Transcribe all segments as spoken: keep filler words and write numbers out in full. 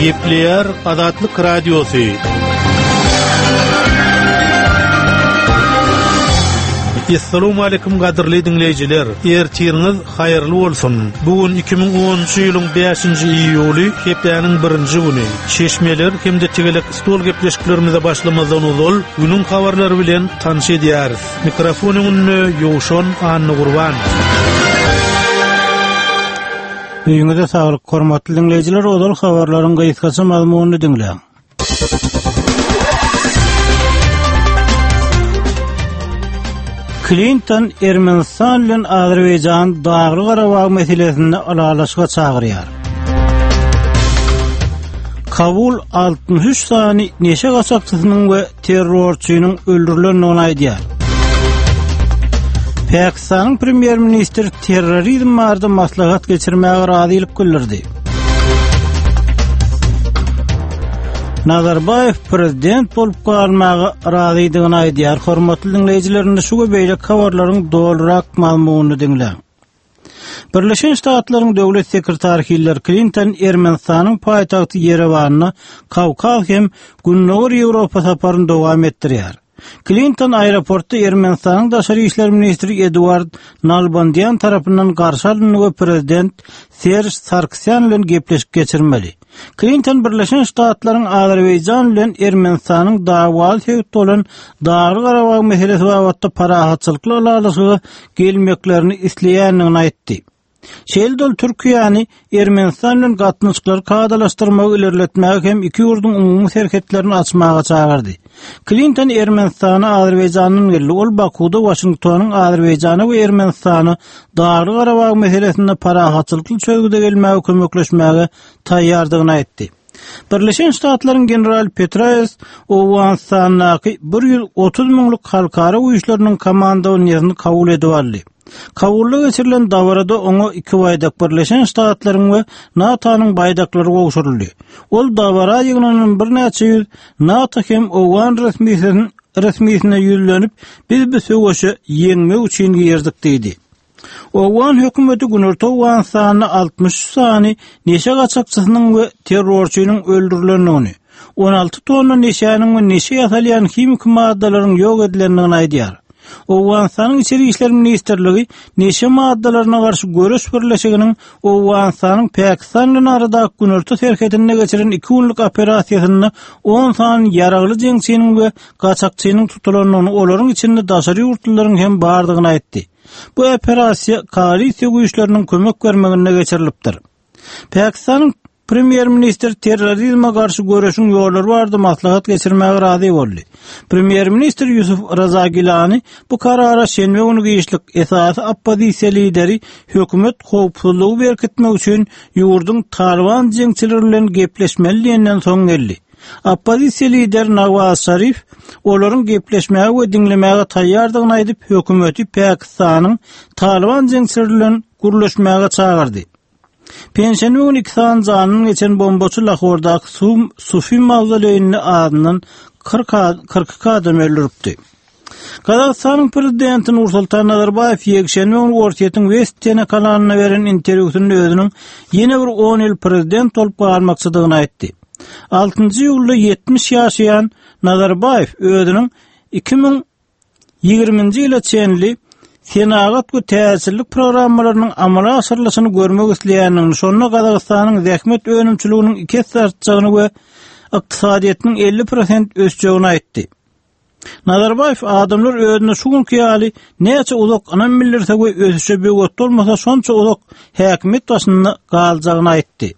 Gepleyer Azatlyk Radiosu. Assalamu alaykum gaderli dinleyijiler. Ertiriniz hayırlı bolsun. Bugün iki bin onuncu ýylyň beşinji iýuly, hepdeniň birinji güni. Şeşmeler hemde tegelek stol gepleşiklerimize başlamazdan uzul, günün habarlary bilen tanış edýäris. Mikrofonyny ýowşan Anny Gurban. Öýüňize saglyk, hormatly dinleyijiler, ozal habarlaryň gaýtgaça mazmunyny dinleň. Clinton Ermenistan bilen Azerbaýjan Dagly Garabag meselesini alalaşyga çagyrýar. Kabul altmış üç sany neşe gaçakçysynyň we terrorçynyň öldürilendigini aýdýar. Pakistan premier ministri terrorizm barada maslahat geçirmäge razylyk bildirdi. Nazarbayev prezident bolup galmagy razydygyny aýdýar. Hormatly dinleyijilerimiz, şu beýle habarlaryň dolrak mazmunyny dinleň. Birleşen Ştatlaryň döwlet sekretary Hillary Clinton Ermenistanyň paýtagty Yerewanyna Kawkaz hem Günnäwir Ýewropa saparyny dowam etdirýär. Clinton aeroportda Ermenistanyň daşary işler ministri Eduard Nalbandyan tarapyndan garşy alynyp we prezident Serge Sargsyan bilen gepleşip geçirmeli. Clinton Birleşen Ştatlaryň Azerbaýjan bilen Ermenistanyň dawaly sebäpli bolan Dagly Garabag meselesi babatda parahatçylykla alalaşyga gelmeklerini isleýändigini aýtdy. Şeýle Türkiýany Ermenistan bilen gatnaşyklary kadalaşdyrmagy ilerletmäge hem iki ýurdun umumy serhetlerini açmaga çagyrdy. Clinton Ermenistany Azerbaýjanyň geldi. Ol Bakuda Washingtonyň Azerbaýjany we Ermenistany Dagly Garabag meselesinde parahatçylykly çözgüde gelmäge kömekleşmäge taýýardygyny aýtdy. Birleşen Ştatlaryň general Petraeus Owansanaky bir ýyl otuz miňlik halkara uýuşlarynyň komandawyny kabul edip aldy. Kabully geçirilen dawarada oňa iki baýdak Birleşen Ştatlaryň we NATO'nyň baýdaklary gowşuruldy. Ol dawara ýygynyň bir näçe ýüz NATO hem Owan resmiýetiniň resmiýetine ýüzlenip, biz bu söwüşe ýeňmek üçin girdik diýdi. Owan hökümeti Günerto Owansany altmış sany neşe gaçakçysynyň we terrorçynyň öldürilendigini, on alty tonna neşäniň we neşe ýasalýan himik maddalaryň ýok edilendigini aýdýar. Owansanyň içeri işler ministrligi neşe maddalaryna garşy görüş birleşiginiň Owansanyň Pakistan bilen arada Günerto serhetine geçiren iki günlük operasiýasyny on sany ýaragly jeňçiniň we gaçakçynyň tutulanmagyny, olaryň içinde daşary ýurtlaryň hem bardygyny aýtdy. Bu operasiýa koalisiýa güýçleriniň kömek bermegine geçirilipdir. Pakistanyň premier ministr terrorizme garşy görüşüň ýollary barada maslahat geçirmäge razy boldy. Premier ministr Yusuf Raza Gilani bu karara şenbe güni giýişlik esasy oppozisiýa lideri hökümet howpsuzlygy berkitmek üçin ýurdun Taliban jeňçileri bilen gepleşmeliginden soň geldi. Oppozisiýa lider Nawaz Sharif olaryň gepleşmäge we dinlemäge taýýardygyny aýdyp, hökümeti Pakistanyň Taliban jeňçileri bilen gürleşmäge çagyrdy. Pensiýany günü iki sanyň geçen bombaçy Lahordaky Sufi mawzoleyini adynyň kırk adam öldüripdi. Kazakstanyň prezidenti Nursultan Nazarbayev ýekşenme günü Ortiýetiň Westene kanalyna beren interwýusynda özüniň ýene bir on ýyl prezident bolup galmakçydygyny aýtdy. altynjy ýylda yetmiş ýaşaýan Nazarbayev özüniň iki bin ýygrimiňji ýyla çenli Senagat we täsirlik programmalarynyň amala aşyrylyşyny görmek isleýändigini, şonda Kazakstanyň zähmet önümçiliginiň iki artjagyny we ykdysadyýatynyň elli prosent ösjegini aýtdy. Nazarbayev adamlar özüne şu günkü ýaly näçe uzak anam bildirse we ösüşe begot bolmasa şonça uzak häkimet başynda galjagyny aýtdy.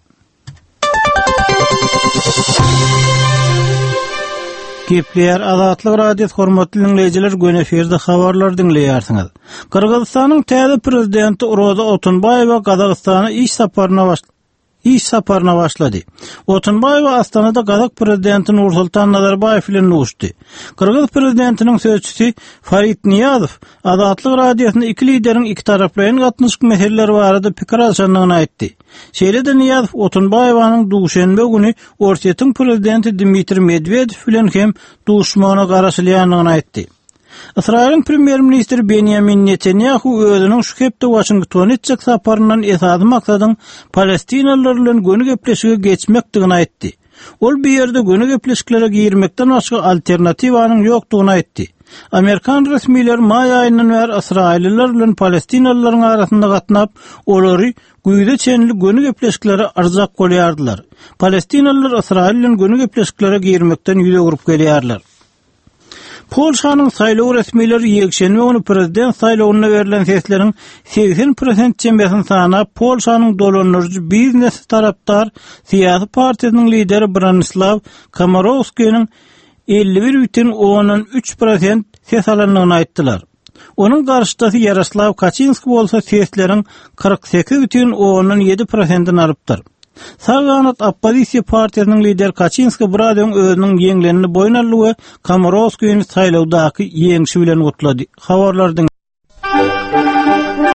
Gepleyer Azatlyk Radiosu hormatly dinleyijiler, göne eferde habarlar dinleýärsiňiz. Kyrgyzstanyň täze prezidenti Roza Otunbayewa Kazakstana iş saparyna başlady. iş saparyna başlady. Otunbayewa Astanada Kazak prezidenti Nursultan Nazarbayev bilen görüşdi. Kırgız prezidentiniň sözçüsi Farid Niyazow Azatlyk Radiosyna iki lideriň iki taraplaryň gatnaşyk meseleleri barada pikir alşandygyny aýtdy. Şeýle-de Niyazow Otunbayewanyň duşenbe güni Ortiýetiň prezidenti Dmitri Medvedew bilen hem duşmana garaşylýandygyny aýtdy. İsrail'in premier ministri Benjamin Netanyahu özünün şu hepde Washington'a etjek saparyndan esasy maksadyň Palestinalylar bilen gönü gepleşige geçmekdigini aýtdy. Ol bir ýerde göne gepleşiklere girmekden başga alternatiwanyň ýokdugyny aýtdy. Amerikan resmiýetleri may aýyndan bäri Israilliler bilen Palestinalılaryň arasynda gatnap, olary güýde çenli göne gepleşiklere arzak bolýardylar. Palestinalılar Israil bilen göne gepleşiklere girmekden ýüze gurup gelýärler. Polşanyň saýlaw resmiýetleri ýekşenme ony prezident saýlawyna berilen sesleriň seksen prosent çembersini sanap, Polşanyň dolanýarjy biznes tarapdar syýasy partiýasynyň lideri Branislaw Komorowskiň elli bir бүтүn ondan üç prosent ses alanlygyny aýtdylar. Onun garşydasy Yaroslav Kaczynski bolsa sesleriň kırk sekiz бүтүn ondan yedi prosentini alypdyr. Sağanat oppozisiýa partiýasynyň lideri Kaczynski buradan özüniň ýeňlenini boýnallygy Komorowskiň saýlawdaky ýeňişi bilen gutlady. Habarlardan